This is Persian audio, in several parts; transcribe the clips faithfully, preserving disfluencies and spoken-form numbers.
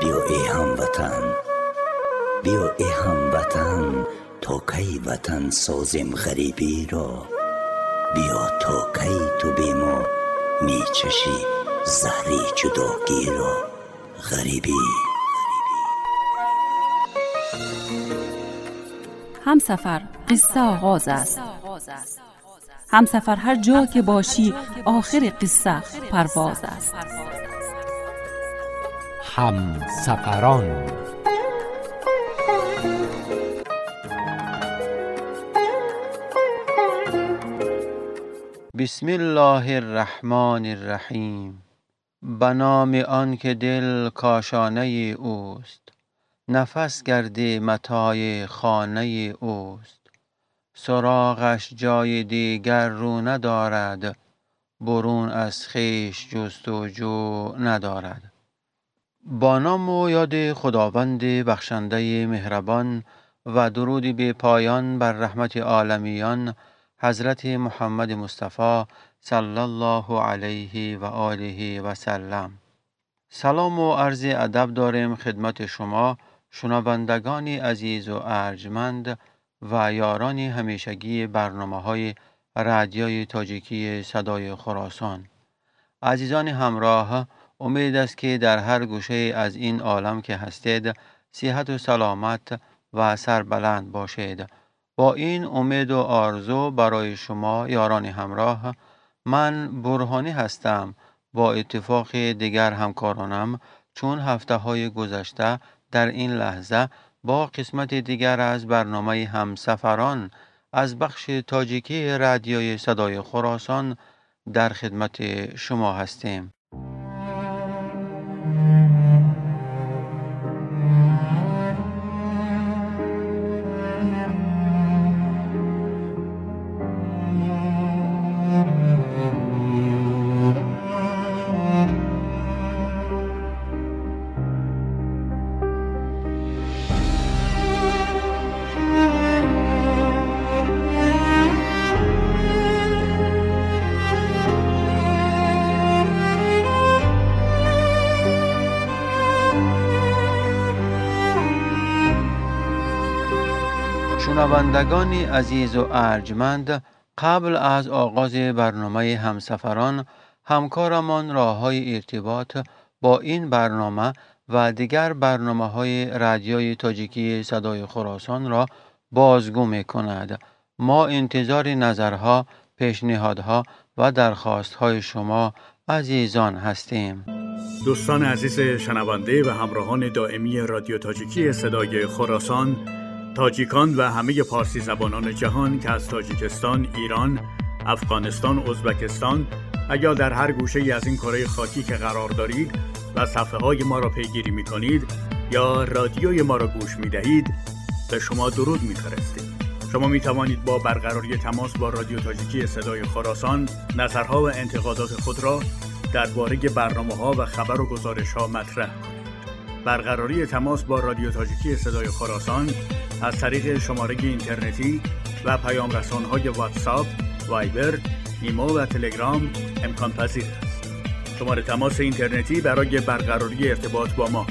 بیا ای هموطن، بیا ای هموطن، تا کی وطن سازیم غریبی را؟ بیا تا کی تو بی ما می چشی زهری جداگی را؟ غریبی همسفر قصه آغاز است. همسفر هر جا که باشی آخر قصه پرواز است. همسفران. بسم الله الرحمن الرحیم. به نام آن که دل کاشانه اوست، نفس گردی متاع خانه اوست. سراغش جای دیگر رو ندارد، برون از خویش جستجو ندارد. با نام و یاد خداوند بخشنده مهربان و درودی به پایان بر رحمت عالمیان حضرت محمد مصطفی صلی الله علیه و آله و سلم. سلام و عرض ادب داریم خدمت شما شنوندگان عزیز و ارجمند و یاران همیشگی برنامه‌های رادیوی تاجیکی صدای خراسان. عزیزان همراه، امید است که در هر گوشه از این عالم که هستید صحت و سلامت و سربلند باشید. با این امید و آرزو برای شما یاران همراه، من برهانی هستم. با اتفاق دیگر همکارانم چون هفته های گذشته در این لحظه با قسمت دیگر از برنامه همسفران از بخش تاجیکی رادیوی صدای خراسان در خدمت شما هستیم. شنوندگان عزیز و ارجمند، قبل از آغاز برنامه همسفران همکارمان راه‌های ارتباط با این برنامه و دیگر برنامه‌های رادیوی تاجیکی صدای خراسان را بازگو می‌کند. ما انتظار نظرها، پیشنهادها و درخواست‌های شما عزیزان هستیم. دوستان عزیز شنونده و همراهان دائمی رادیو تاجیکی صدای خراسان، تاجیکان و همه پارسی زبانان جهان که از تاجیکستان، ایران، افغانستان، ازبکستان و یا در هر گوشه از این کره خاکی که قرار دارید و صفحه های ما را پیگیری می کنید یا رادیوی ما را گوش می دهید، به شما درود می فرستیم. شما می توانید با برقراری تماس با رادیو تاجیکی صدای خراسان نظرها و انتقادات خود را درباره برنامه ها و خبر و گزارش ها مطرح کنید. برقراری تماس با رادیو تاجیکی صدای خراسان از طریق شماره اینترنتی و پیام رسان‌های واتساپ، وایبر، ایمو و تلگرام امکان پذیر است. شماره تماس اینترنتی برای برقراری ارتباط با ما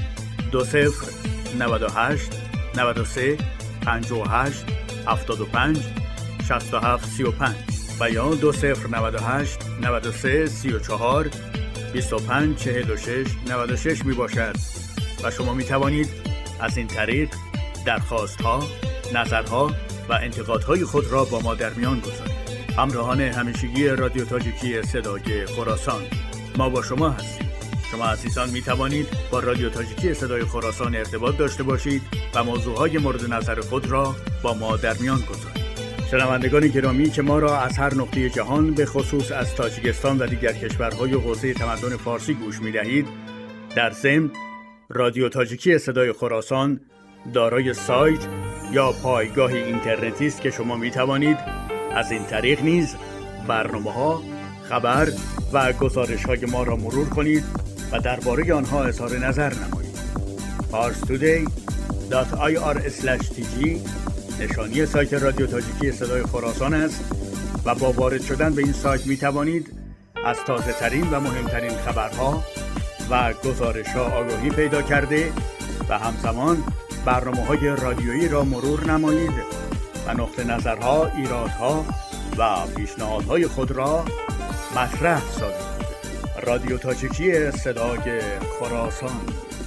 دو صفر نود و هشت نود و سه پنجاه و هشت هفتاد و پنج شصت و هفت سی و پنج و یا دو صفر نود و هشت نود و سه سی و چهار بیست و پنج چهل و شش نود و شش می باشد و شما می توانید از این طریق درخواست‌ها، نظرها و انتقادهای خود را با ما در میان گذارید. همراهان همیشگی رادیو تاجیکی صدای خراسان، ما با شما هستیم. شما عزیزان می توانید با رادیو تاجیکی صدای خراسان ارتباط داشته باشید و موضوعهای مورد نظر خود را با ما در میان گذارید. شنوندگان گرامی که ما را از هر نقطه جهان به خصوص از تاجیکستان و دیگر کشورهای حوزه تمدن فارسی گوش می دهید، در ضمن رادیو تاجیکی صدای خراسان دارای سایت یا پایگاه اینترنتی است که شما می توانید از این طریق نیز برنامه‌ها، خبر و گزارش‌های ما را مرور کنید و درباره آنها اظهار نظر نمایید. پارس تودی دات آی آر اسلش تی جی نشانی سایت رادیو تاجیکی صدای خراسان است و با وارد شدن به این سایت می توانید از تازه ترین و مهمترین خبرها، و گزارش‌ها آگاهی پیدا کرده و همزمان برنامه‌های رادیویی را مرور نمایید و نقطه نظرها، ایرادها و پیشنهادهای خود را مطرح سازید. رادیو تاجیکی صدای خراسان.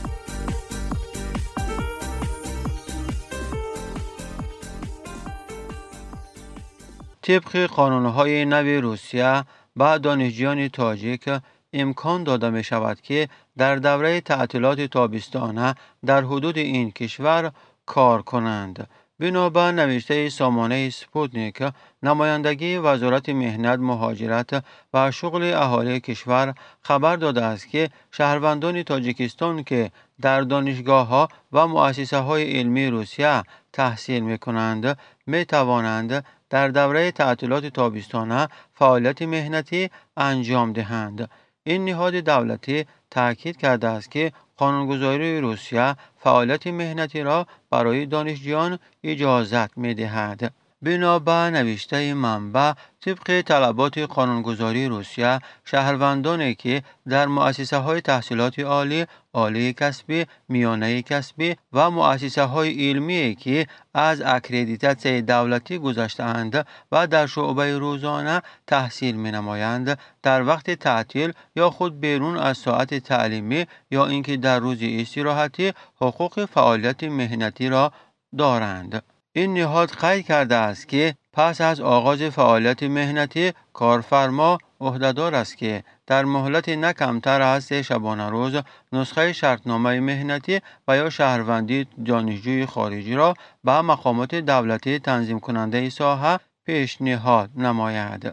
طبق قانون‌های نو روسیه به دانشجویان تاجیک امکان داده می شود که در دوره تعطیلات تابستانه در حدود این کشور کار کنند. بنابر نوشته سامانه سپوتنیک، نمایندگی وزارت مهنت، مهاجرت و شغل اهالی کشور خبر داده است که شهروندان تاجیکستان که در دانشگاه‌ها و مؤسسه‌های علمی روسیه تحصیل می‌کنند می توانند در دوره تعطیلات تابستانه فعالیت مهنتی انجام دهند. این نهاد دولتی تاکید کرده است که قانونگذاری روسیه فعالیت مهنتی را برای دانشجویان اجازت می‌دهد. بنابر نوشته منبع، طبق طلبات قانونگذاری روسیه، شهروندانی که در مؤسسه‌های تحصیلات عالی، عالی کسبی، میانه کسبی و مؤسسه‌های علمی که از اکریدیتاسیون دولتی گذشته‌اند و در شعبه روزانه تحصیل می‌نمایند، در وقت تعطیل یا خود بیرون از ساعت تعلیمی یا اینکه در روز استراحتی حقوق فعالیت مهنتی را دارند. این نهاد قید کرده است که پس از آغاز فعالیت مهنتی کارفرما عهده‌دار است که در مهلت نه کمتر از سه شبانه روز نسخه شرطنامه مهنتی و یا شهروندی دانشجوی خارجی را به مقامات دولتی تنظیم کننده ساحه پیشنهاد نماید.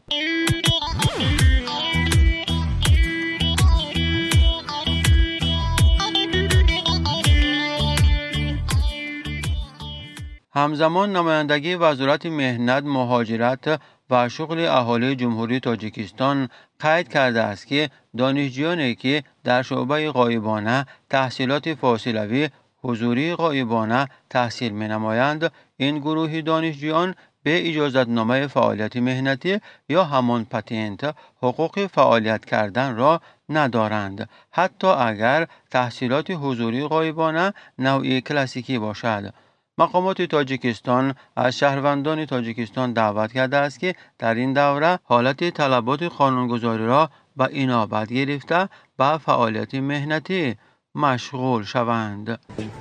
همزمان نمایندگی وزارت مهنت، مهاجرت و شغل اهالی جمهوری تاجیکستان قید کرده است که دانشجویانی که در شعبه غایبانه تحصیلات فاصلوی حضوری غایبانه تحصیل می‌نمایند، این گروه دانشجویان به اجازتنامه فعالیت مهنتی یا همان پتنت حقوق فعالیت کردن را ندارند، حتی اگر تحصیلات حضوری غایبانه نوعی کلاسیکی باشد. مقامات تاجیکستان از شهروندان تاجیکستان دعوت کرده است که در این دوره حالت طلبات قانونگذاری را به انابت گرفته به فعالیت مهنتی مشغول شوند.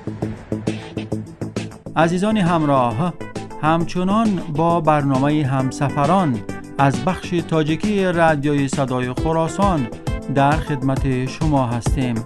عزیزان همراه، همچنان با برنامه همسفران از بخش تاجیکی رادیوی صدای خراسان در خدمت شما هستیم.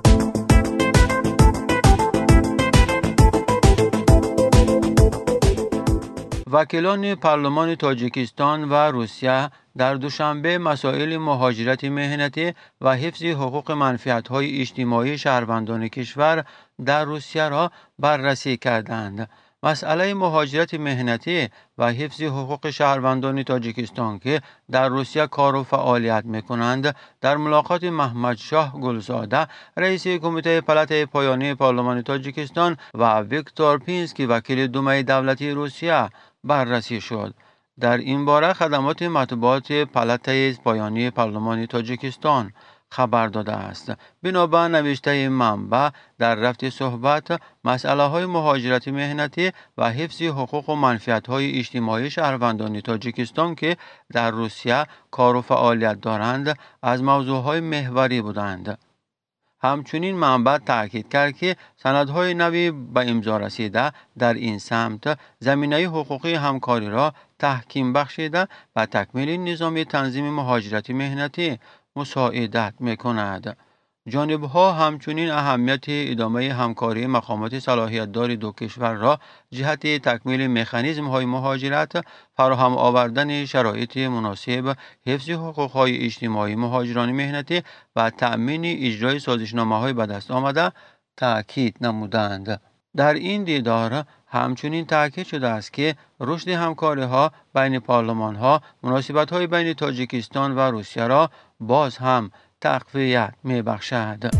وکیلان پارلمان تاجیکستان و روسیه در دوشنبه مسائل مهاجرت مهنتی و حفظ حقوق منفعت‌های اجتماعی شهروندان کشور در روسیه را بررسی کردند. مسئله مهاجرت مهنتی و حفظ حقوق شهروندان تاجیکستان که در روسیه کار و فعالیت می‌کنند در ملاقات محمد شاه گلزاده، رئیس کمیته پلات پایانی پارلمان تاجیکستان و ویکتور پینسکی وکیل دومه دولتی روسیه بررسی شد. در این باره خدمات مطبوعات پلات پایانی پارلمان تاجیکستان خبر داده است. بنابر نوشته منبع، در رفت صحبت مسئله های مهاجرت مهنتی و حفظ حقوق و منفعت های اجتماعی شهروندان تاجیکستان که در روسیه کار و فعالیت دارند از موضوع های محوری بودند. همچنین منبع تاکید کرد که سندهای نوی به امضا رسیده در این سمت زمینه حقوقی همکاری را تحکیم بخشیده و تکمیل نظام تنظیم مهاجرت مهنتی مساعدت می‌کند. جانب‌ها همچنین اهمیت ادامه همکاری مقامات صلاحیت‌دار دو کشور را جهت تکمیل مکانیزم‌های مهاجرت، فراهم آوردن شرایط مناسب، حفظ حقوق‌های اجتماعی مهاجران مهنتی و تأمین اجرای سازشنامه‌های به دست آمده تأکید نمودند. در این دیدار همچنین تاکید شده است که رشد همکاری‌ها بین پارلمان‌ها مناسبت‌های بین تاجیکستان و روسیه را باز هم تقویت می‌بخشد.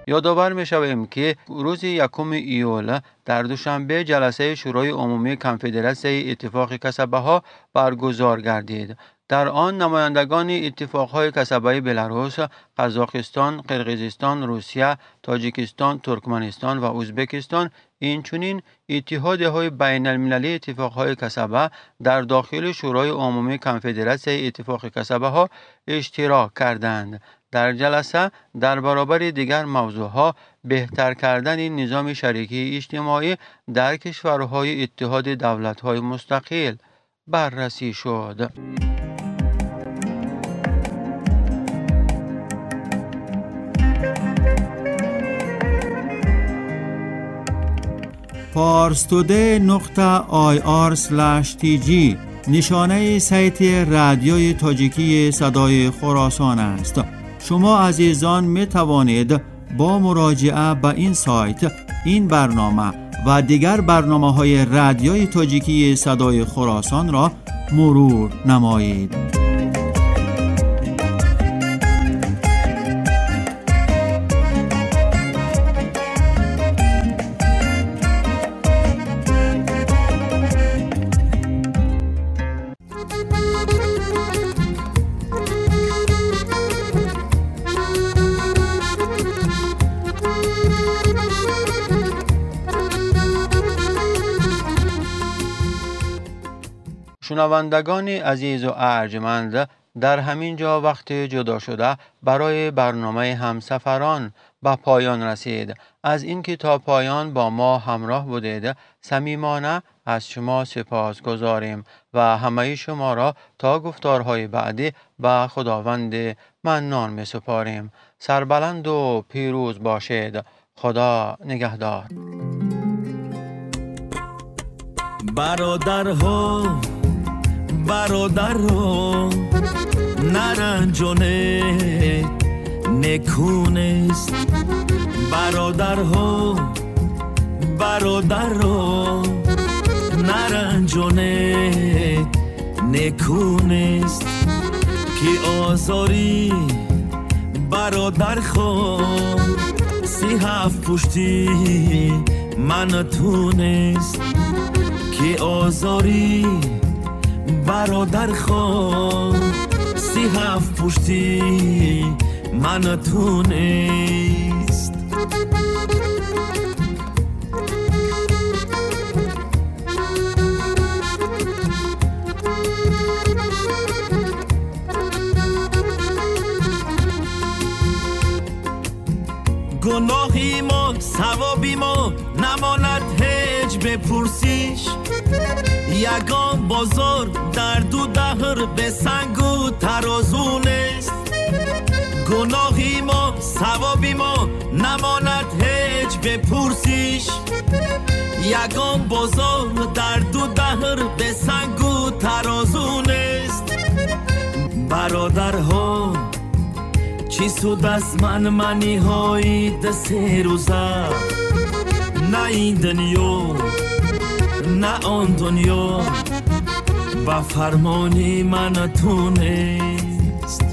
یادآور می‌شویم که روز یکم ایول در دوشنبه جلسه شورای عمومی کنفدراسیون اتفاق کسبه‌ها برگزار گردید. در آن نمایندگان اتفاق‌های کسبه بلاروس، قزاقستان، قرقیزستان، روسیه، تاجیکستان، ترکمنستان و ازبکستان اینچنین اتحادیه‌های بین‌المللی اتفاق‌های کسبه در داخل شورای عمومی کنفدراسیون اتفاق کسبه‌ها اشتراک کردند. در جلسه در برابر دیگر موضوعها بهتر کردن نظام شریکی اجتماعی در کشورهای اتحاد دولت‌های مستقل بررسی شد. پارستوده نقطه آی آر اسلش تی جی نشانه سایت رادیوی تاجیکی صدای خراسان است. شما عزیزان می توانید با مراجعه به این سایت این برنامه و دیگر برنامه‌های رادیوی تاجیکی صدای خراسان را مرور نمایید. شنوندگان عزیز و ارجمند، در همین جا وقت جدا شده برای برنامه همسفران به پایان رسید. از اینکه تا پایان با ما همراه بودید صمیمانه از شما سپاس گذاریم و همه شما را تا گفتارهای بعدی به خداوند منان می سپاریم. سربلند و پیروز باشید. خدا نگهدار. برادرها برادرها نرنجانه نکونست. برادرها برادرها نرنجانه نکونست که آزاری برادر خواه سی هفت پشتی من تونست که آزاری برادر خواه سی هفت پشتی من تونست. گناهی ما ثوابی ما نماند هیچ بپرسیش. یگان بازار در دو دهر به سنگ و ترازون است. گناهی ما ثوابی ما نماند هیچ بپرسیش. یگان بازار در دو دهر به سنگ و ترازون است. برادرها چی سود از من منی های دست روزه، نه این دنیا نه آن دنیا با فرمانی من تونست.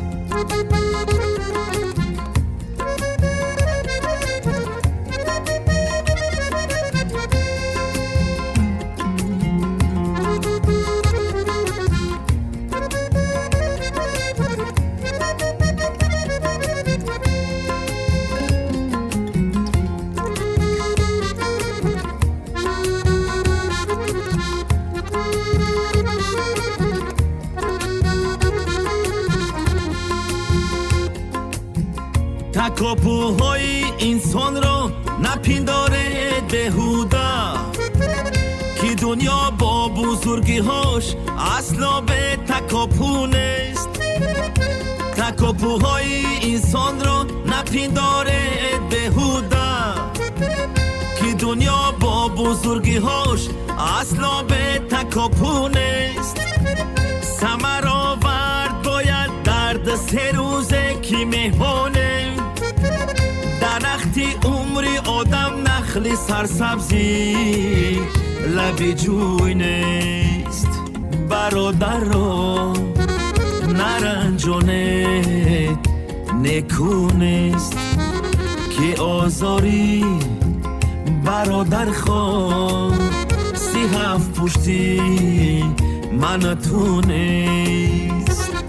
تکاپوهای انسان را نپنداره بهوده که دنیا با بزرگی هاش اصلا به تکاپو نیست. تکاپوهای انسان را نپنداره بهوده که دنیا با بزرگی هاش اصلا به تکاپو نیست. ثمر آورد باید درد سه روزه که مهمانه درختی عمری آدم نخلی سرسبزی لبی جوی نیست. برادر را نرنجانه نکونست که آزاری برادر خواه سی هفت پشتی من تو نیست.